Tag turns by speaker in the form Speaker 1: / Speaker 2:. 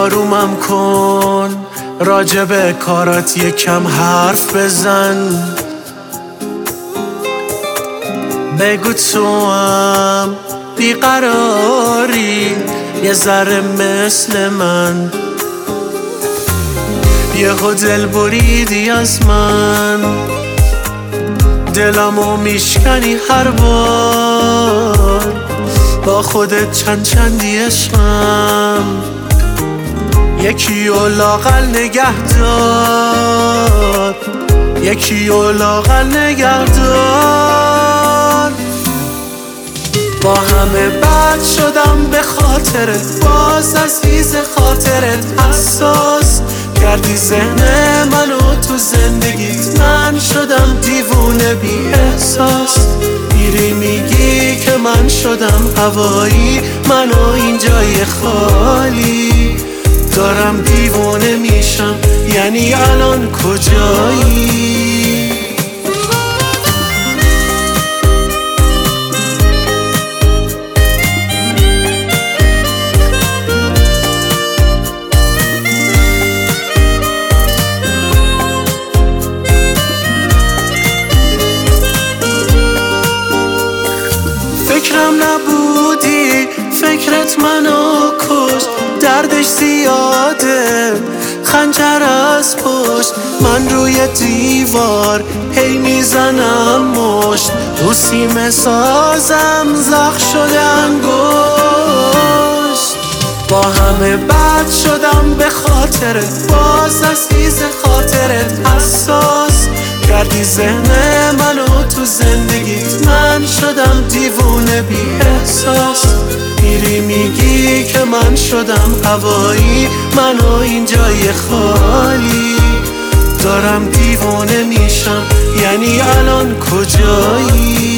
Speaker 1: آرومم کن، راجب کارات یکم حرف بزن. بگو تو هم بیقراری یه ذره مثل من، یهو دل بریدی از من، دلمو میشکنی هر بار، با خودت چندی عشقم، یکی و لاغل نگه دار، یکی و لاغل نگه دار. با همه بد شدم به خاطرت، باز از ریز خاطرت حساس کردی ذهن منو تو زندگیت، من شدم دیوونه بی احساس. میری میگی که من شدم هوایی، منو این جای خالی، دارم دیوونه میشم، یعنی الان کجایی؟ فکرم نبودی، فکرت منو کشت، دردش زیاده خنجر از پشت، من روی دیوار هی میزنم مشت، رو سیم سازم زخم شده انگشت. با همه بد شدم به خاطرت، باز از ریز خاطرت حساس کردی ذهن منو تو زندگیت، من شدم دیوونه بی احساس. میری میگی که من شدم هوایی، منو این جای خالی، دارم دیوونه میشم، یعنی الان کجایی؟